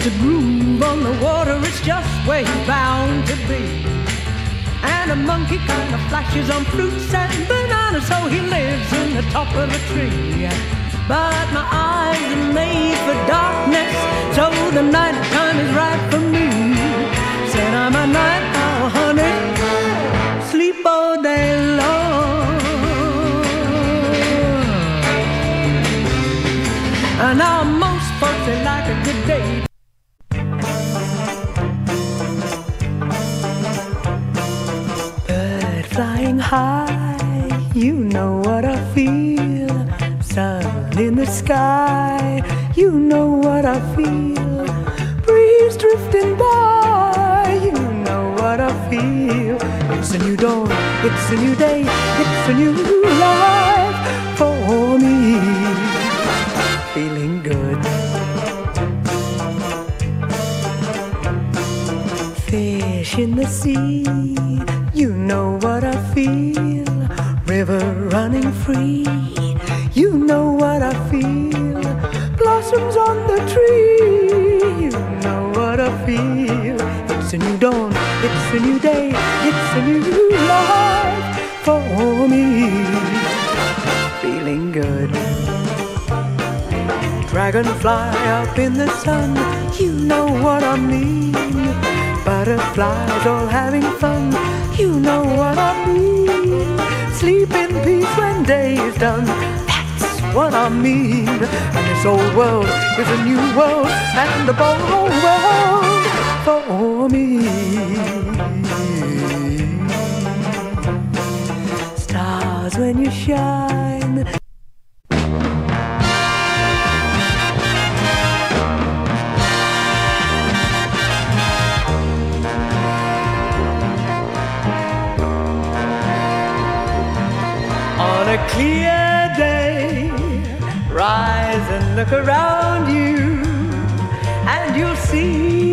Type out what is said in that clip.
a groove on the water, it's just where he's bound to be. And a monkey kind of flashes on fruits and bananas, so he lives in the top of a tree. But my eyes are made for darkness, so the night time is right for me. Said I'm a night owl, honey, sleep all day long. And now most folks, they like a good day. Bird flying high, you know what I feel. Sun in the sky, you know what I feel. Breeze drifting by, you know what I feel. It's a new dawn, it's a new day, it's a new life for me. Feeling good. Fish in the sea, you know what I feel. River running free, you know what I feel. Blossoms on the tree, you know what I feel. It's a new dawn, it's a new day, it's a new life for me. Feeling good. Dragonfly up in the sun, you know what I mean. Butterflies all having fun, you know what I mean. Sleep in peace when day is done, that's what I mean. And this old world is a new world, and a bold world for me. Stars when you shine. On a clear day, rise and look around you, and you'll see